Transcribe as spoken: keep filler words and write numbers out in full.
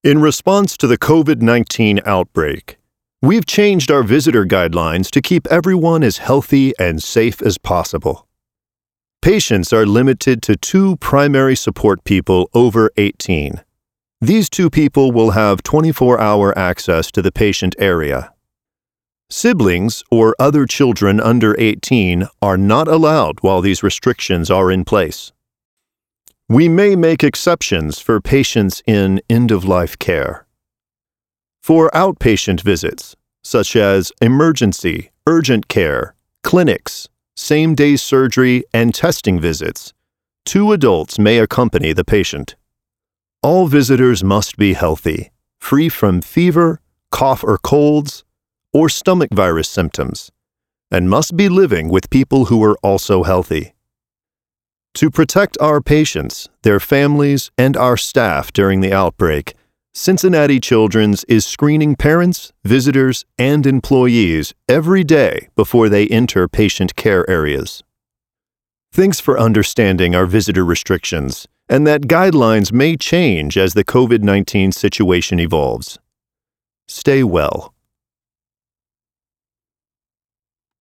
In response to the COVID nineteen outbreak, we've changed our visitor guidelines to keep everyone as healthy and safe as possible. Patients are limited to two primary support people over eighteen. These two people will have twenty-four hour access to the patient area. Siblings or other children under eighteen are not allowed while these restrictions are in place. We may make exceptions for patients in end-of-life care. For outpatient visits, such as emergency, urgent care, clinics, same-day surgery, and testing visits, two adults may accompany the patient. All visitors must be healthy, free from fever, cough or colds, or stomach virus symptoms, and must be living with people who are also healthy. To protect our patients, their families, and our staff during the outbreak, Cincinnati Children's is screening parents, visitors, and employees every day before they enter patient care areas. Thanks for understanding our visitor restrictions and that guidelines may change as the COVID nineteen situation evolves. Stay well.